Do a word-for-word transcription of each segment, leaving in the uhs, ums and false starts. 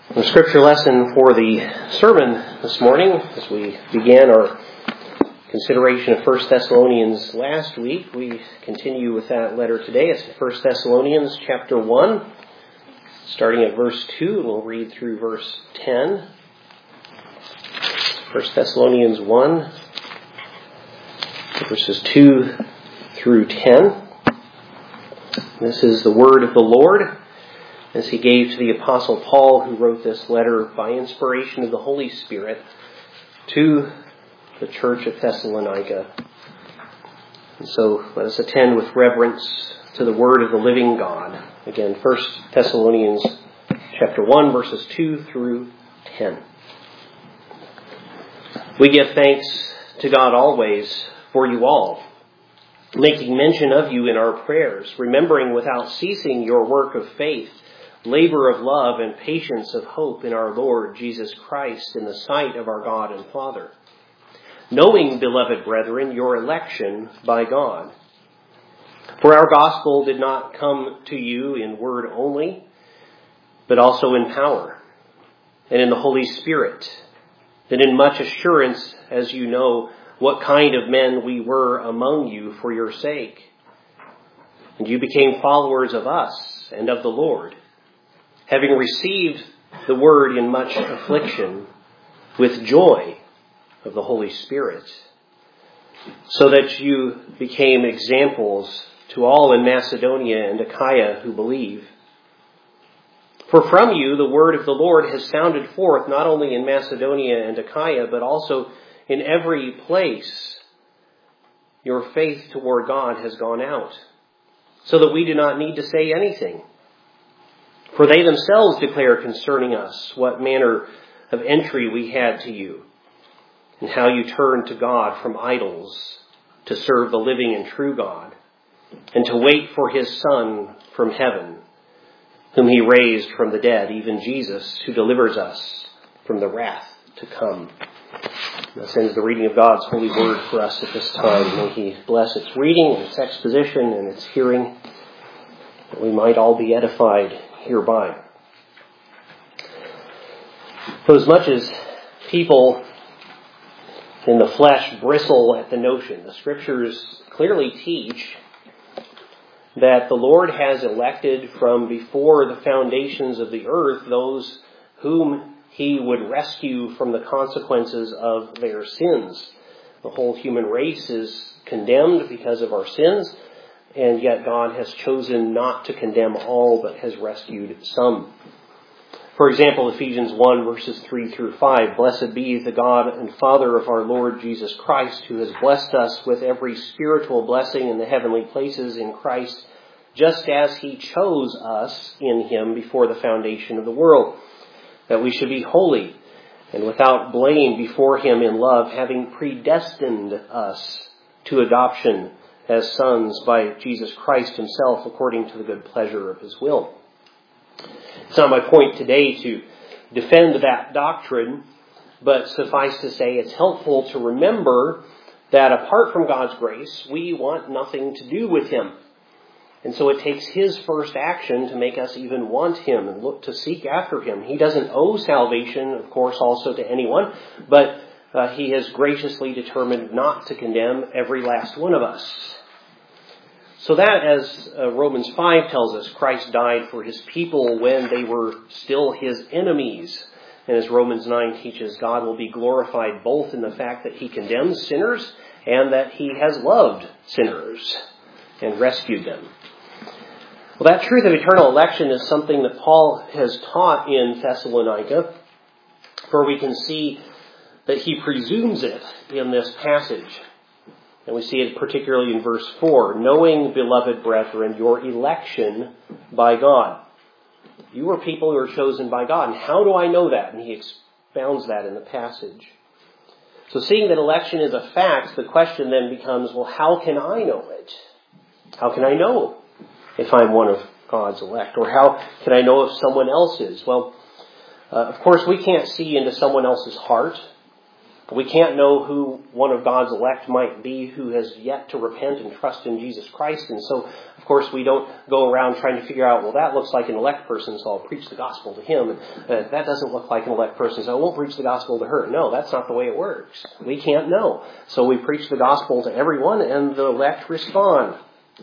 The scripture lesson for the sermon this morning, as we began our consideration of First Thessalonians last week, we continue with that letter today. It's First Thessalonians chapter one, starting at verse two, and we'll read through verse ten. First Thessalonians one, verses two through ten. This is the word of the Lord, as he gave to the Apostle Paul, who wrote this letter by inspiration of the Holy Spirit to the church of Thessalonica. And so let us attend with reverence to the word of the living God. Again, First Thessalonians chapter one, verses two through ten. We give thanks to God always for you all, making mention of you in our prayers, remembering without ceasing your work of faith, labor of love, and patience of hope in our Lord Jesus Christ in the sight of our God and Father. Knowing, beloved brethren, your election by God. For our gospel did not come to you in word only, but also in power, and in the Holy Spirit, and in much assurance, as you know what kind of men we were among you for your sake. And you became followers of us and of the Lord, having received the word in much affliction, with joy of the Holy Spirit, so that you became examples to all in Macedonia and Achaia who believe. For from you the word of the Lord has sounded forth, not only in Macedonia and Achaia, but also in every place. Your faith toward God has gone out, so that we do not need to say anything. For they themselves declare concerning us what manner of entry we had to you, and how you turned to God from idols to serve the living and true God, and to wait for his Son from heaven, whom he raised from the dead, even Jesus, who delivers us from the wrath to come. This ends the reading of God's holy word for us at this time. May he bless its reading and its exposition and its hearing, that we might all be edified hereby. For as much as people in the flesh bristle at the notion, the scriptures clearly teach that the Lord has elected from before the foundations of the earth those whom he would rescue from the consequences of their sins. The whole human race is condemned because of our sins, and yet God has chosen not to condemn all, but has rescued some. For example, Ephesians one, verses three through five, Blessed be the God and Father of our Lord Jesus Christ, who has blessed us with every spiritual blessing in the heavenly places in Christ, just as he chose us in him before the foundation of the world, that we should be holy and without blame before him in love, having predestined us to adoption as sons by Jesus Christ himself, according to the good pleasure of his will. It's not my point today to defend that doctrine, but suffice to say it's helpful to remember that apart from God's grace, we want nothing to do with him. And so it takes his first action to make us even want him and look to seek after him. He doesn't owe salvation, of course, also to anyone, but uh, he has graciously determined not to condemn every last one of us. So that, as uh, Romans five tells us, Christ died for his people when they were still his enemies. And as Romans nine teaches, God will be glorified both in the fact that he condemns sinners and that he has loved sinners and rescued them. Well, that truth of eternal election is something that Paul has taught in Thessalonica, for we can see that he presumes it in this passage. And we see it particularly in verse four, knowing, beloved brethren, your election by God. You are people who are chosen by God. And how do I know that? And he expounds that in the passage. So seeing that election is a fact, the question then becomes, well, how can I know it? How can I know if I'm one of God's elect? Or how can I know if someone else is? Well, uh, of course, we can't see into someone else's heart. We can't know who one of God's elect might be who has yet to repent and trust in Jesus Christ. And so, of course, we don't go around trying to figure out, well, that looks like an elect person, so I'll preach the gospel to him. And uh, that doesn't look like an elect person, so I won't preach the gospel to her. No, that's not the way it works. We can't know. So we preach the gospel to everyone, and the elect respond.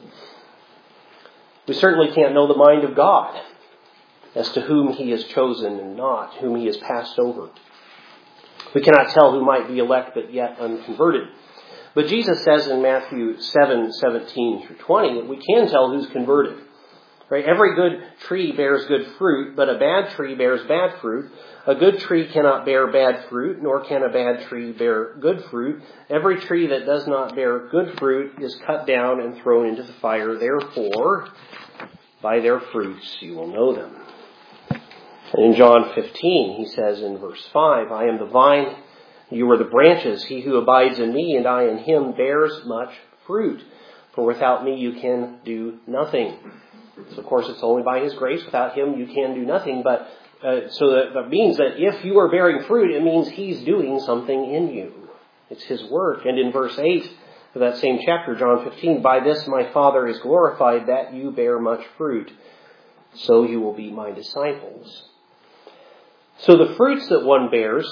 We certainly can't know the mind of God as to whom he has chosen and not, whom he has passed over. We cannot tell who might be elect but yet unconverted. But Jesus says in Matthew seven, seventeen through twenty that we can tell who's converted. Right? Every good tree bears good fruit, but a bad tree bears bad fruit. A good tree cannot bear bad fruit, nor can a bad tree bear good fruit. Every tree that does not bear good fruit is cut down and thrown into the fire. Therefore, by their fruits you will know them. And in John fifteen, he says in verse five, I am the vine, you are the branches. He who abides in me and I in him bears much fruit. For without me you can do nothing. So of course it's only by his grace. Without him you can do nothing. But uh, so that, that means that if you are bearing fruit, it means he's doing something in you. It's his work. And in verse eight of that same chapter, John fifteen, by this my Father is glorified, that you bear much fruit. So you will be my disciples. So the fruits that one bears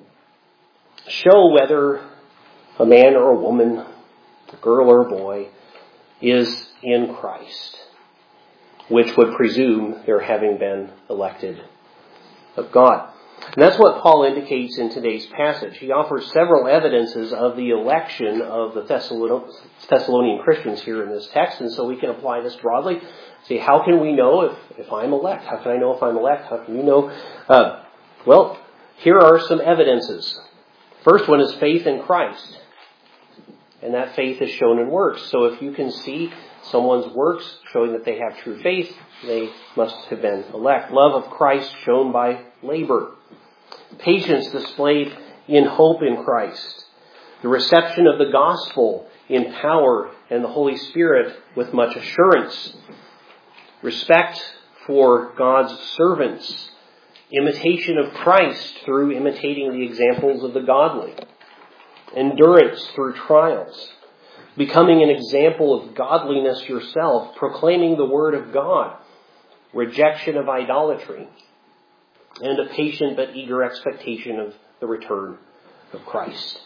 show whether a man or a woman, a girl or a boy, is in Christ, which would presume their having been elected of God. And that's what Paul indicates in today's passage. He offers several evidences of the election of the Thessalonian Christians here in this text, and so we can apply this broadly. See, how can we know if, if I'm elect? How can I know if I'm elect? How can you know? Uh, well, here are some evidences. First one is faith in Christ. And that faith is shown in works. So if you can see someone's works showing that they have true faith, they must have been elect. Love of Christ shown by labor. Patience displayed in hope in Christ. The reception of the gospel in power and the Holy Spirit with much assurance. Respect for God's servants. Imitation of Christ through imitating the examples of the godly. Endurance through trials. Becoming an example of godliness yourself. Proclaiming the word of God. Rejection of idolatry. And a patient but eager expectation of the return of Christ.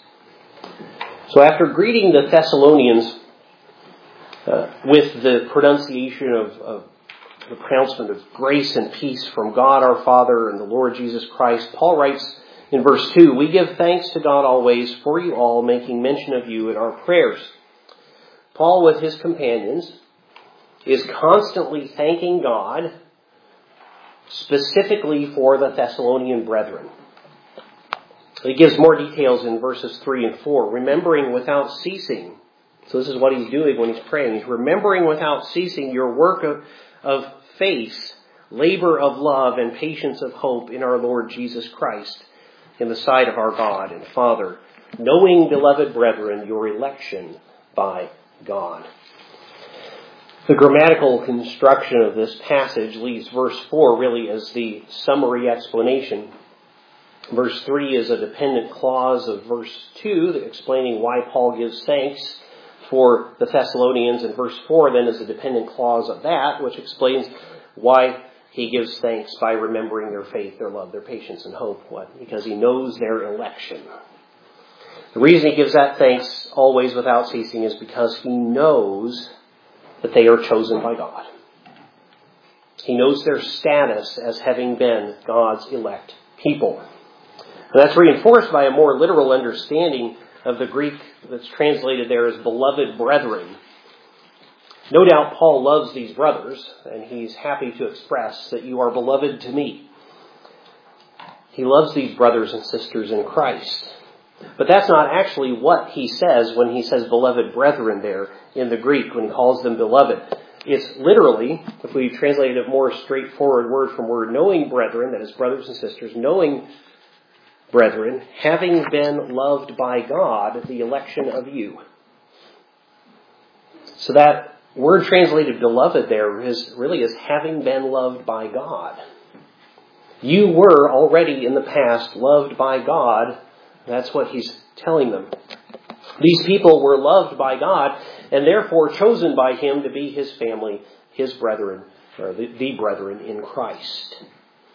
So after greeting the Thessalonians uh, with the pronunciation of, of the pronouncement of grace and peace from God our Father and the Lord Jesus Christ, Paul writes in verse two, we give thanks to God always for you all, making mention of you in our prayers. Paul with his companions is constantly thanking God specifically for the Thessalonian brethren. He gives more details in verses three and four. Remembering without ceasing. So this is what he's doing when he's praying. He's remembering without ceasing your work of, of faith, labor of love, and patience of hope in our Lord Jesus Christ, in the sight of our God and Father, knowing, beloved brethren, your election by God. The grammatical construction of this passage leaves verse four really as the summary explanation. Verse three is a dependent clause of verse two, explaining why Paul gives thanks for the Thessalonians, and verse four then is a dependent clause of that, which explains why he gives thanks by remembering their faith, their love, their patience, and hope. What? Because he knows their election. The reason he gives that thanks always without ceasing is because he knows that they are chosen by God. He knows their status as having been God's elect people. And that's reinforced by a more literal understanding of the Greek that's translated there as beloved brethren. No doubt Paul loves these brothers, and he's happy to express that you are beloved to me. He loves these brothers and sisters in Christ. But that's not actually what he says when he says beloved brethren there in the Greek, when he calls them beloved. It's literally, if we translate a more straightforward word from word, knowing brethren, that is brothers and sisters, knowing brethren, having been loved by God, the election of you. So that word translated beloved there is really is having been loved by God. You were already in the past loved by God That's what he's telling them. These people were loved by God and therefore chosen by him to be his family, his brethren, or the, the brethren in Christ.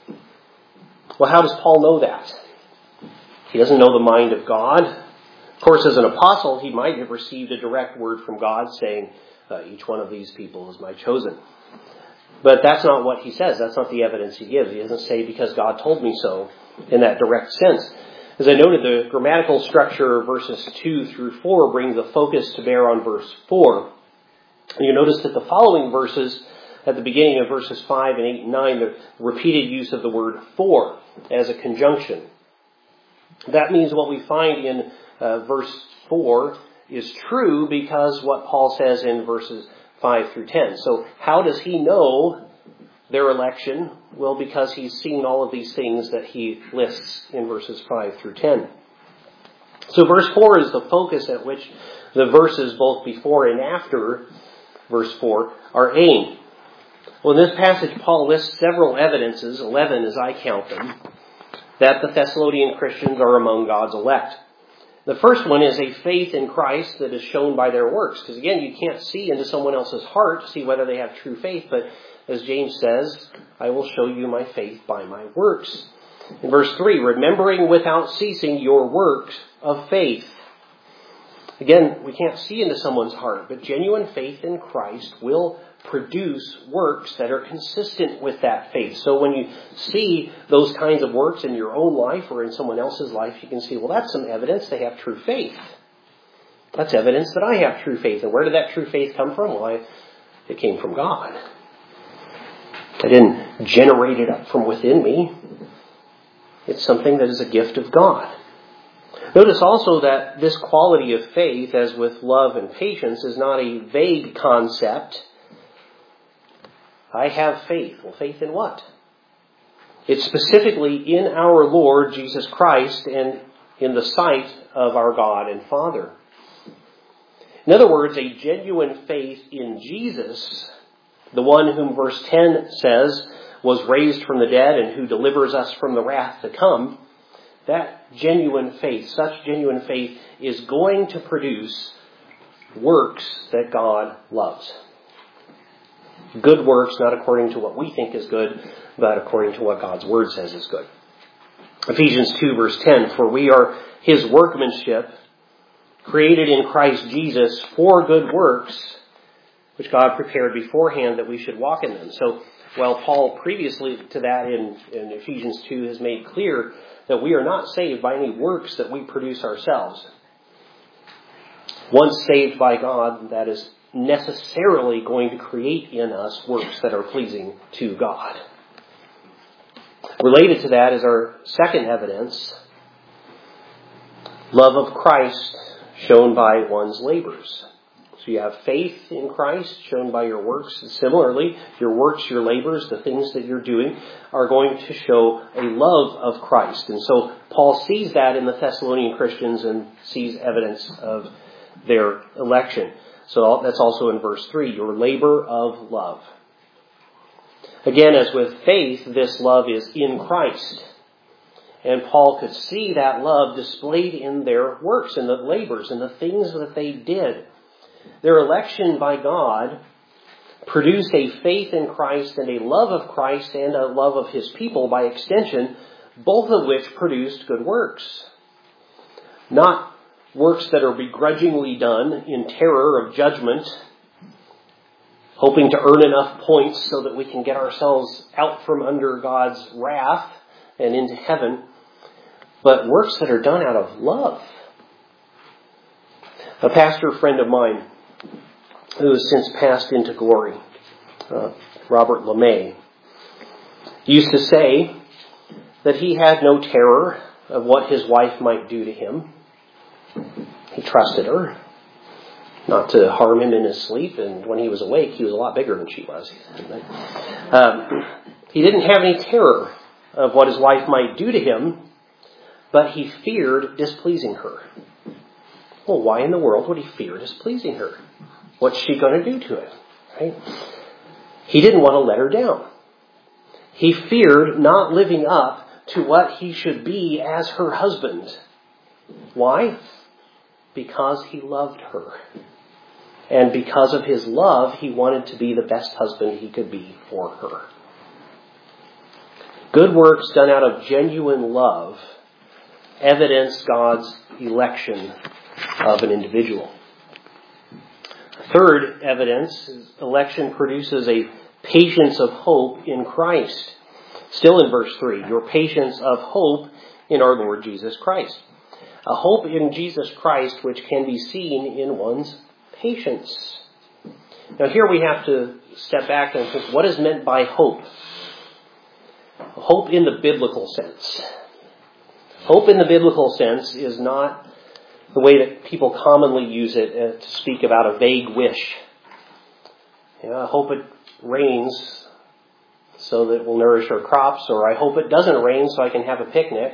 Well, how does Paul know that? He doesn't know the mind of God. Of course, as an apostle, he might have received a direct word from God saying, uh, each one of these people is my chosen. But that's not what he says. That's not the evidence he gives. He doesn't say, because God told me so, in that direct sense. As I noted, the grammatical structure of verses two through four brings the focus to bear on verse four. And you notice that the following verses, at the beginning of verses five and eight and nine, the repeated use of the word for as a conjunction. That means what we find in uh, verse four is true because what Paul says in verses five through ten. So how does he know their election? Well, because he's seen all of these things that he lists in verses five through ten. So verse four is the focus at which the verses both before and after verse four are aimed. Well, in this passage, Paul lists several evidences, eleven as I count them, that the Thessalonian Christians are among God's elect. The first one is a faith in Christ that is shown by their works. Because again, you can't see into someone else's heart to see whether they have true faith. But as James says, I will show you my faith by my works. In verse three, remembering without ceasing your works of faith. Again, we can't see into someone's heart, but genuine faith in Christ will produce works that are consistent with that faith. So when you see those kinds of works in your own life or in someone else's life, you can see, well, that's some evidence they have true faith. That's evidence that I have true faith. And where did that true faith come from? Well, I, it came from God. I didn't generate it up from within me. It's something that is a gift of God. Notice also that this quality of faith, as with love and patience, is not a vague concept. I have faith. Well, faith in what? It's specifically in our Lord Jesus Christ and in the sight of our God and Father. In other words, a genuine faith in Jesus, the one whom verse ten says was raised from the dead and who delivers us from the wrath to come, that genuine faith, such genuine faith, is going to produce works that God loves. Good works, not according to what we think is good, but according to what God's Word says is good. Ephesians two verse ten, for we are His workmanship, created in Christ Jesus for good works, which God prepared beforehand that we should walk in them. So, while Paul previously to that in, in Ephesians two has made clear that we are not saved by any works that we produce ourselves. Once saved by God, that is necessarily going to create in us works that are pleasing to God. Related to that is our second evidence, love of Christ shown by one's labors. So you have faith in Christ shown by your works. And similarly, your works, your labors, the things that you're doing are going to show a love of Christ. And so Paul sees that in the Thessalonian Christians and sees evidence of their election. So that's also in verse three, your labor of love. Again, as with faith, this love is in Christ. And Paul could see that love displayed in their works and the labors and the things that they did. Their election by God produced a faith in Christ and a love of Christ and a love of His people by extension, both of which produced good works. Not works that are begrudgingly done in terror of judgment, hoping to earn enough points so that we can get ourselves out from under God's wrath and into heaven, but works that are done out of love. A pastor friend of mine who has since passed into glory, uh, Robert LeMay, used to say that he had no terror of what his wife might do to him. He trusted her not to harm him in his sleep, and when he was awake, he was a lot bigger than she was. Um, he didn't have any terror of what his wife might do to him, but he feared displeasing her. Well, why in the world would he fear displeasing her? What's she going to do to it? Right? He didn't want to let her down. He feared not living up to what he should be as her husband. Why? Because he loved her. And because of his love, he wanted to be the best husband he could be for her. Good works done out of genuine love evidence God's election of an individual. Third evidence is election produces a patience of hope in Christ. Still in verse three, your patience of hope in our Lord Jesus Christ. A hope in Jesus Christ which can be seen in one's patience. Now here we have to step back and think, what is meant by hope? Hope in the biblical sense. Hope in the biblical sense is not the way that people commonly use it uh, to speak about a vague wish. You know, I hope it rains so that it will nourish our crops, or I hope it doesn't rain so I can have a picnic.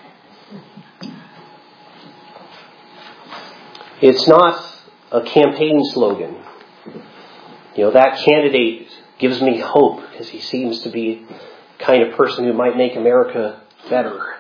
It's not a campaign slogan. You know, that candidate gives me hope because he seems to be the kind of person who might make America better.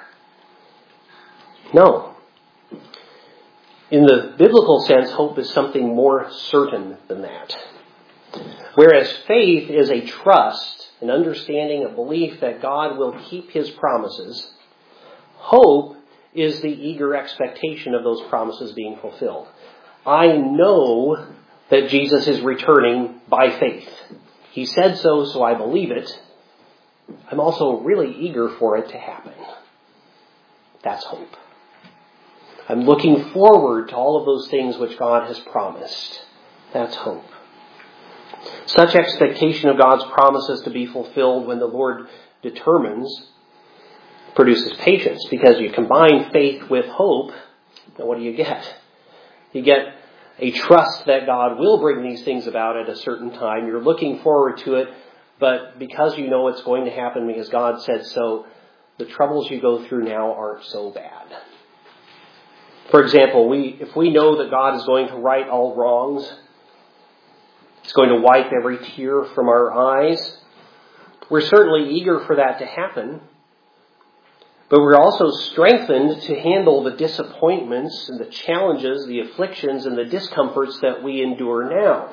No. In the biblical sense, hope is something more certain than that. Whereas faith is a trust, an understanding, a belief that God will keep his promises, hope is the eager expectation of those promises being fulfilled. I know that Jesus is returning by faith. He said so, so I believe it. I'm also really eager for it to happen. That's hope. I'm looking forward to all of those things which God has promised. That's hope. Such expectation of God's promises to be fulfilled when the Lord determines produces patience, because you combine faith with hope, and what do you get? You get a trust that God will bring these things about at a certain time. You're looking forward to it, but because you know it's going to happen because God said so, the troubles you go through now aren't so bad. For example, we if we know that God is going to right all wrongs, He's going to wipe every tear from our eyes, we're certainly eager for that to happen. But we're also strengthened to handle the disappointments and the challenges, the afflictions and the discomforts that we endure now.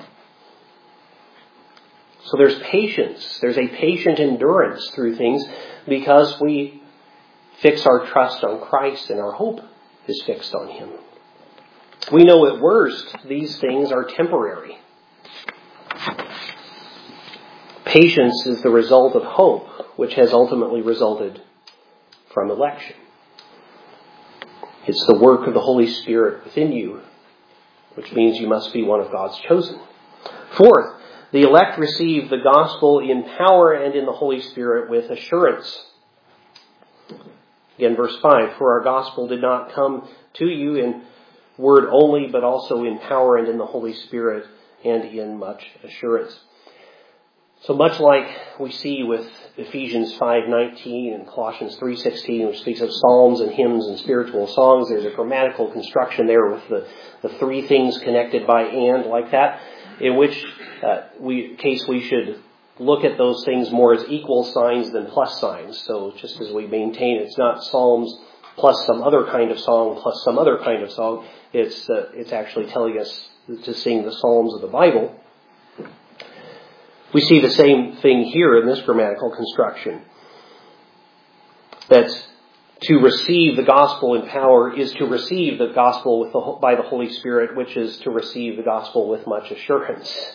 So there's patience. There's a patient endurance through things because we fix our trust on Christ and our hope is fixed on Him. We know at worst these things are temporary. Patience is the result of hope, which has ultimately resulted from election. It's the work of the Holy Spirit within you, which means you must be one of God's chosen. Fourth, the elect receive the gospel in power and in the Holy Spirit with assurance. Again, verse five, for our gospel did not come to you in word only, but also in power and in the Holy Spirit and in much assurance. So much like we see with Ephesians five nineteen and Colossians three sixteen, which speaks of psalms and hymns and spiritual songs, there's a grammatical construction there with the, the three things connected by and like that, in which uh, we case we should look at those things more as equal signs than plus signs. So just as we maintain it's not psalms plus some other kind of song plus some other kind of song, it's uh, it's actually telling us to sing the psalms of the Bible. We see the same thing here in this grammatical construction. That to receive the gospel in power is to receive the gospel with the, by the Holy Spirit, which is to receive the gospel with much assurance.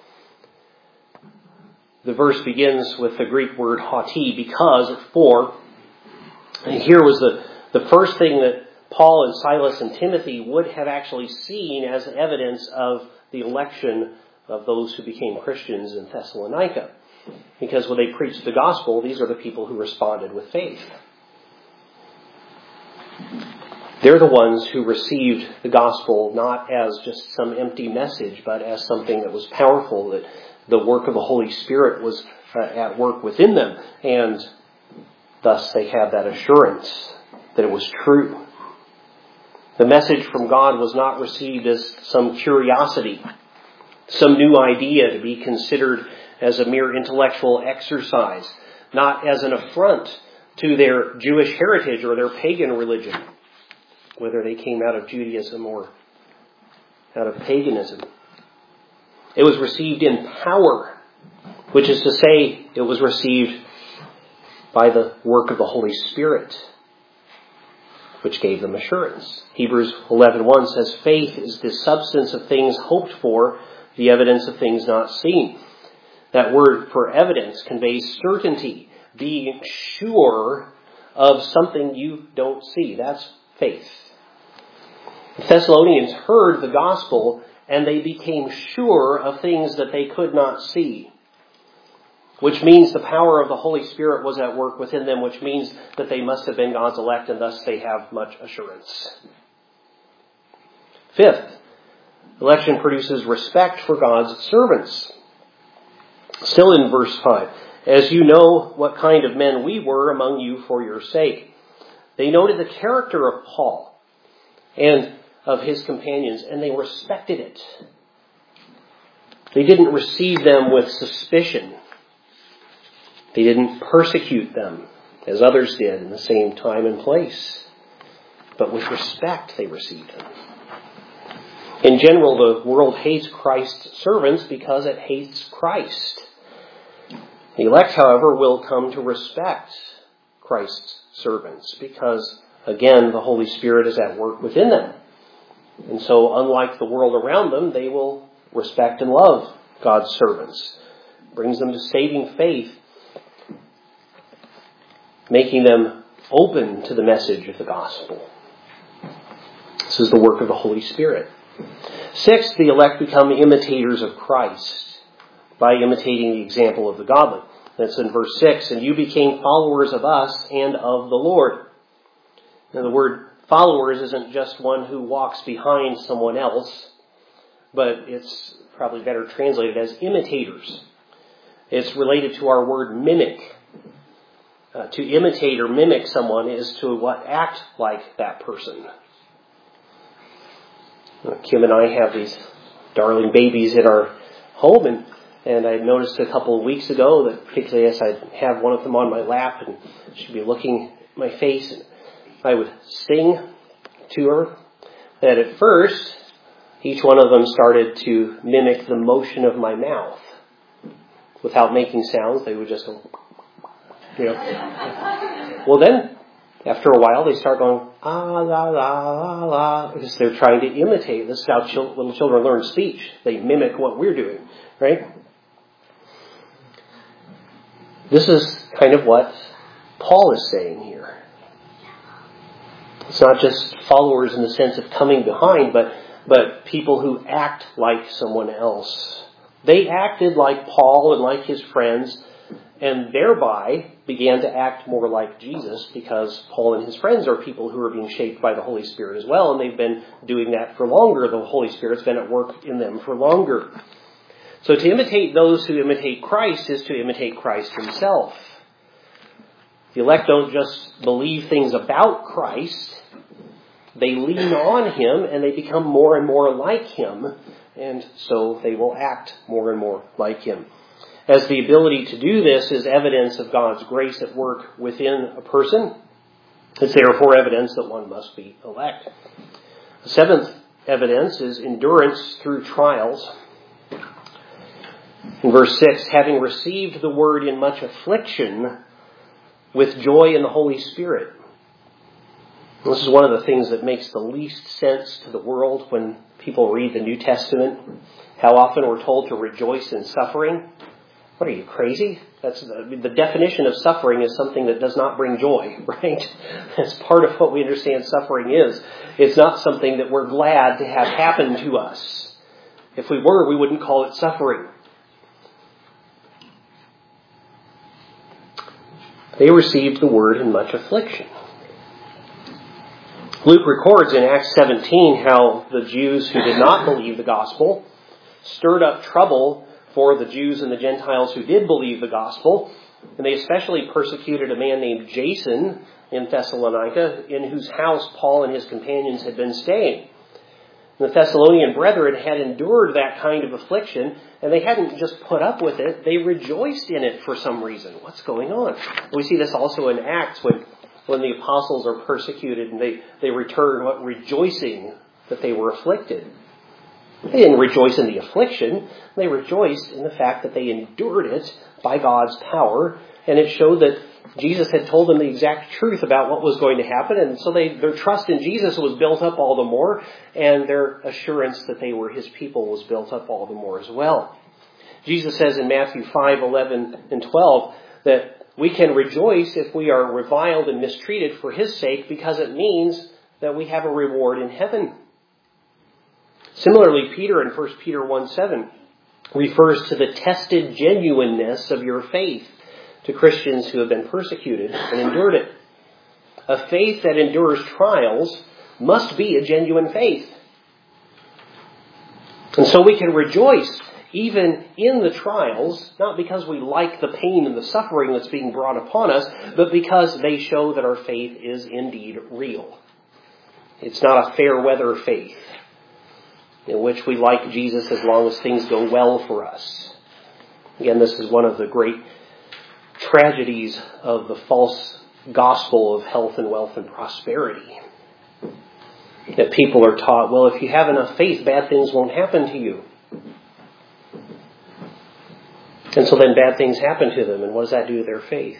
The verse begins with the Greek word hauti, because, or for. And here was the, the first thing that Paul and Silas and Timothy would have actually seen as evidence of the election of those who became Christians in Thessalonica. Because when they preached the gospel, these are the people who responded with faith. They're the ones who received the gospel not as just some empty message, but as something that was powerful, that the work of the Holy Spirit was uh, at work within them. And thus they had that assurance that it was true. The message from God was not received as some curiosity, some new idea to be considered as a mere intellectual exercise, not as an affront to their Jewish heritage or their pagan religion. whether they came out of Judaism or out of paganism. It was received in power, which is to say, it was received by the work of the Holy Spirit, which gave them assurance. Hebrews eleven one says, faith is the substance of things hoped for, the evidence of things not seen. That word for evidence conveys certainty, being sure of something you don't see. That's faith. The Thessalonians heard the gospel and they became sure of things that they could not see, which means the power of the Holy Spirit was at work within them, which means that they must have been God's elect, and thus they have much assurance. Fifth, election produces respect for God's servants. Still in verse five, as you know what kind of men we were among you for your sake. They noted the character of Paul and of his companions, and they respected it. They didn't receive them with suspicion. They didn't persecute them as others did in the same time and place. But with respect they received them. In general, the world hates Christ's servants because it hates Christ. The elect, however, will come to respect Christ's servants because, again, the Holy Spirit is at work within them. And so, unlike the world around them, they will respect and love God's servants. It brings them to saving faith, making them open to the message of the gospel. This is the work of the Holy Spirit. Sixth, the elect become imitators of Christ by imitating the example of the godly. That's in verse six. And you became followers of us and of the Lord. Now the word followers isn't just one who walks behind someone else, but it's probably better translated as imitators. It's related to our word mimic. Uh, to imitate or mimic someone is to what act like that person. Uh, Kim and I have these darling babies in our home, and, and I noticed a couple of weeks ago that particularly as I'd have one of them on my lap and she'd be looking at my face, and I would sing to her, that at first each one of them started to mimic the motion of my mouth. Without making sounds, they would just go, you know. Well then, after a while, they start going, ah, la, la, la, la, because they're trying to imitate. This is how chil- little children learn speech. They mimic what we're doing, right? This is kind of what Paul is saying here. It's not just followers in the sense of coming behind, but, but people who act like someone else. They acted like Paul and like his friends, and thereby began to act more like Jesus, because Paul and his friends are people who are being shaped by the Holy Spirit as well, and they've been doing that for longer. The Holy Spirit's been at work in them for longer. So to imitate those who imitate Christ is to imitate Christ himself. The elect don't just believe things about Christ. They lean on him and they become more and more like him, and so they will act more and more like him. As the ability to do this is evidence of God's grace at work within a person, it's therefore evidence that one must be elect. The seventh evidence is endurance through trials. In verse six, having received the word in much affliction with joy in the Holy Spirit. This is one of the things that makes the least sense to the world when people read the New Testament. How often we're told to rejoice in suffering. What are you, crazy? That's the, the definition of suffering is something that does not bring joy, right? That's part of what we understand suffering is. It's not something that we're glad to have happen to us. If we were, we wouldn't call it suffering. They received the word in much affliction. Luke records in Acts seventeen how the Jews who did not believe the gospel stirred up trouble for the Jews and the Gentiles who did believe the gospel. And they especially persecuted a man named Jason in Thessalonica, in whose house Paul and his companions had been staying. And the Thessalonian brethren had endured that kind of affliction, and they hadn't just put up with it, they rejoiced in it for some reason. What's going on? We see this also in Acts when when the apostles are persecuted and they, they return what, rejoicing that they were afflicted. They didn't rejoice in the affliction. They rejoiced in the fact that they endured it by God's power. And it showed that Jesus had told them the exact truth about what was going to happen. And so they, their trust in Jesus was built up all the more. And their assurance that they were his people was built up all the more as well. Jesus says in Matthew five, eleven, and twelve that we can rejoice if we are reviled and mistreated for his sake, because it means that we have a reward in heaven. Similarly, Peter in First Peter one seven refers to the tested genuineness of your faith to Christians who have been persecuted and endured it. A faith that endures trials must be a genuine faith. And so we can rejoice even in the trials, not because we like the pain and the suffering that's being brought upon us, but because they show that our faith is indeed real. It's not a fair weather faith in which we like Jesus as long as things go well for us. Again, this is one of the great tragedies of the false gospel of health and wealth and prosperity. That people are taught, well, if you have enough faith, bad things won't happen to you. And so then bad things happen to them. And what does that do to their faith?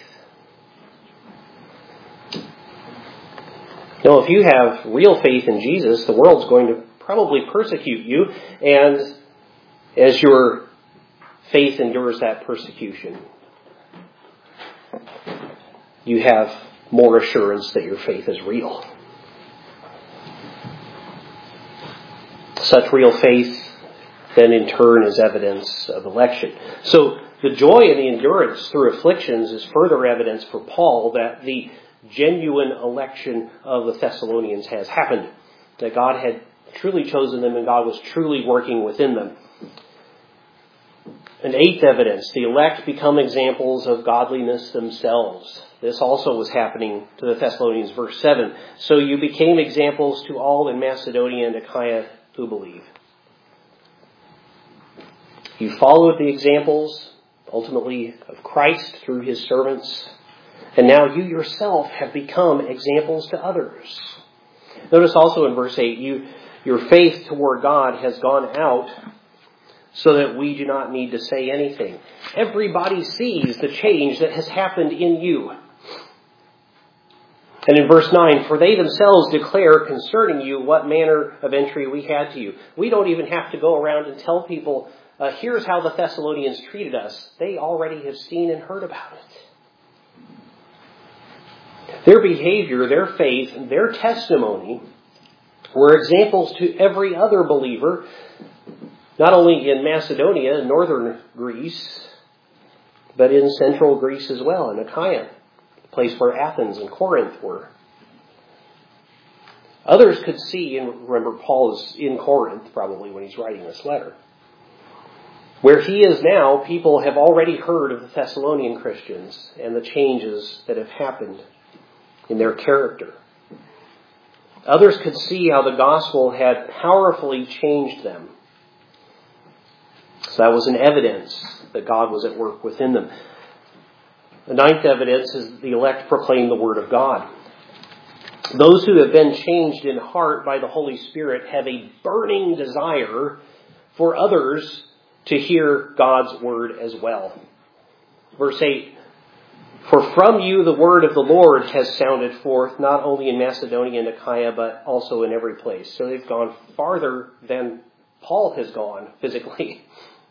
No, if you have real faith in Jesus, the world's going to probably persecute you. And as your faith endures that persecution, you have more assurance that your faith is real. Such real faith then in turn is evidence of election. So the joy and the endurance through afflictions is further evidence for Paul that the genuine election of the Thessalonians has happened. That God had truly chosen them and God was truly working within them. And eighth evidence, the elect become examples of godliness themselves. This also was happening to the Thessalonians, verse seven. So you became examples to all in Macedonia and Achaia who believe. You followed the examples, ultimately, of Christ through his servants. And now you yourself have become examples to others. Notice also in verse eight, you, your faith toward God has gone out so that we do not need to say anything. Everybody sees the change that has happened in you. And in verse nine, for they themselves declare concerning you what manner of entry we had to you. We don't even have to go around and tell people, uh, here's how the Thessalonians treated us. They already have seen and heard about it. Their behavior, their faith, and their testimony were examples to every other believer, not only in Macedonia and northern Greece, but in central Greece as well, in Achaia, the place where Athens and Corinth were. Others could see, and remember Paul is in Corinth probably when he's writing this letter. Where he is now, people have already heard of the Thessalonian Christians and the changes that have happened in their character. Others could see how the gospel had powerfully changed them. So that was an evidence that God was at work within them. The ninth evidence is the elect proclaim the word of God. Those who have been changed in heart by the Holy Spirit have a burning desire for others to hear God's word as well. Verse eight, for from you the word of the Lord has sounded forth, not only in Macedonia and Achaia, but also in every place. So they've gone farther than Paul has gone physically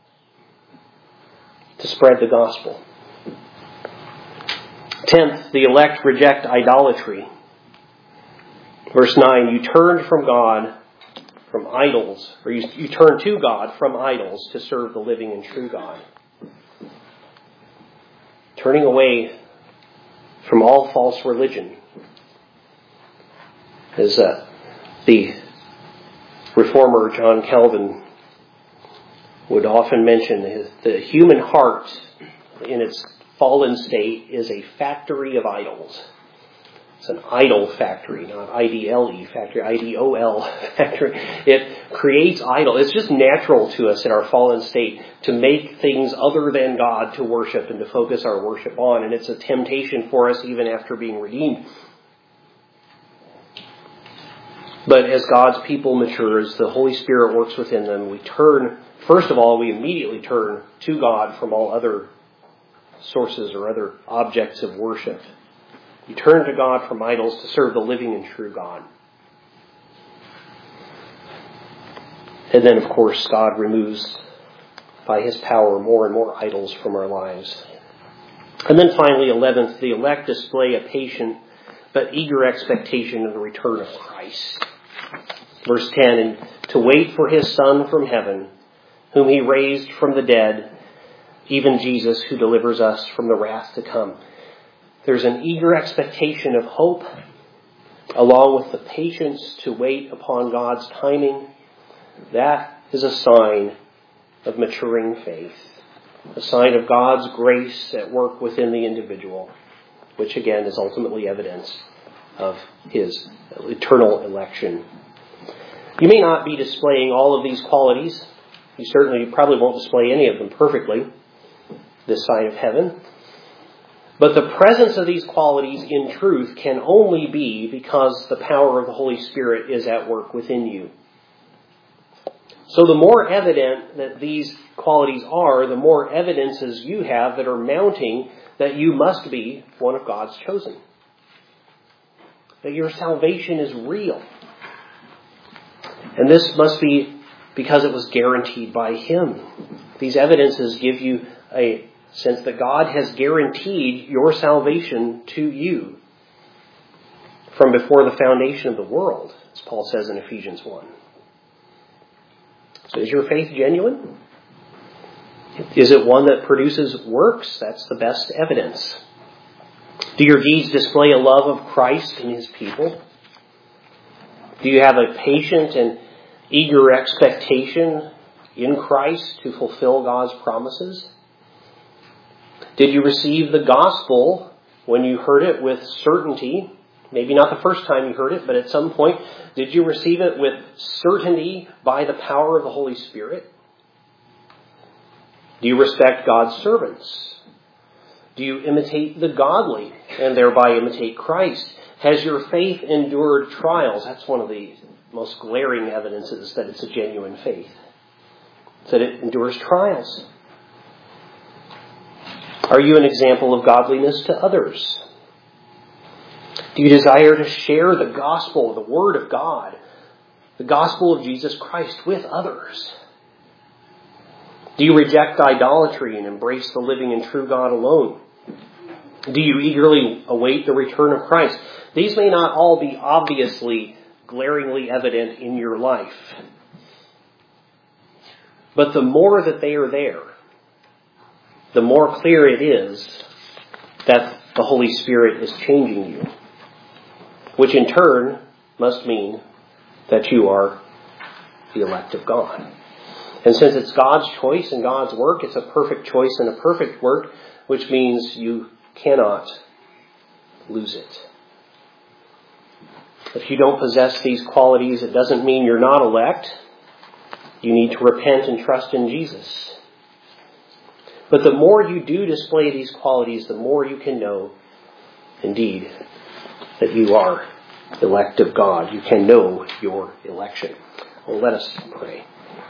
to spread the gospel. Tenth, the elect reject idolatry. Verse nine, you turned from God, from idols, or you, you turned to God from idols to serve the living and true God. Turning away from all false religion. As uh, the reformer John Calvin would often mention, his, the human heart in its fallen state is a factory of idols. It's an idol factory, not I D L E factory, I D O L factory. It creates idol. It's just natural to us in our fallen state to make things other than God to worship and to focus our worship on. And it's a temptation for us even after being redeemed. But as God's people mature, as the Holy Spirit works within them, we turn, first of all, we immediately turn to God from all other sources or other objects of worship. You turn to God from idols to serve the living and true God. And then, of course, God removes, by His power, more and more idols from our lives. And then finally, eleventh, the elect display a patient but eager expectation of the return of Christ. Verse ten, and to wait for His Son from heaven, whom He raised from the dead, even Jesus, who delivers us from the wrath to come. There's an eager expectation of hope, along with the patience to wait upon God's timing. That is a sign of maturing faith, a sign of God's grace at work within the individual, which again is ultimately evidence of His eternal election. You may not be displaying all of these qualities. You certainly probably won't display any of them perfectly, this side of heaven. But the presence of these qualities in truth can only be because the power of the Holy Spirit is at work within you. So the more evident that these qualities are, the more evidences you have that are mounting that you must be one of God's chosen. That your salvation is real. And this must be because it was guaranteed by Him. These evidences give you a sense that God has guaranteed your salvation to you from before the foundation of the world, as Paul says in Ephesians one. So is your faith genuine? Is it one that produces works? That's the best evidence. Do your deeds display a love of Christ and His people? Do you have a patient and eager expectation in Christ to fulfill God's promises? Did you receive the gospel when you heard it with certainty? Maybe not the first time you heard it, but at some point, did you receive it with certainty by the power of the Holy Spirit? Do you respect God's servants? Do you imitate the godly and thereby imitate Christ? Has your faith endured trials? That's one of the most glaring evidences that it's a genuine faith. It's that it endures trials. Are you an example of godliness to others? Do you desire to share the gospel, the Word of God, the gospel of Jesus Christ with others? Do you reject idolatry and embrace the living and true God alone? Do you eagerly await the return of Christ? These may not all be obviously, glaringly evident in your life. But the more that they are there, the more clear it is that the Holy Spirit is changing you. Which in turn must mean that you are the elect of God. And since it's God's choice and God's work, it's a perfect choice and a perfect work, which means you cannot lose it. If you don't possess these qualities, it doesn't mean you're not elect. You need to repent and trust in Jesus. But the more you do display these qualities, the more you can know, indeed, that you are elect of God. You can know your election. Well, let us pray.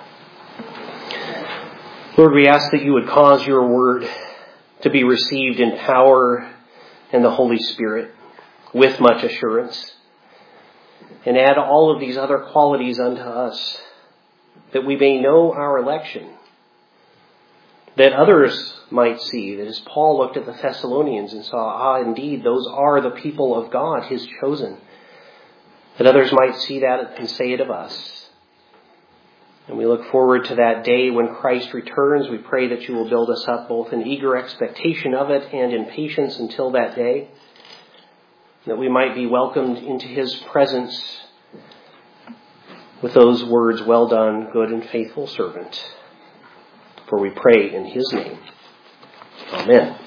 Lord, we ask that you would cause your word to be received in power and the Holy Spirit with much assurance. And add all of these other qualities unto us, that we may know our election, that others might see, that as Paul looked at the Thessalonians and saw, ah, indeed, those are the people of God, His chosen, that others might see that and say it of us. And we look forward to that day when Christ returns. We pray that you will build us up both in eager expectation of it and in patience until that day, that we might be welcomed into His presence with those words, well done, good and faithful servant. For we pray in His name. Amen.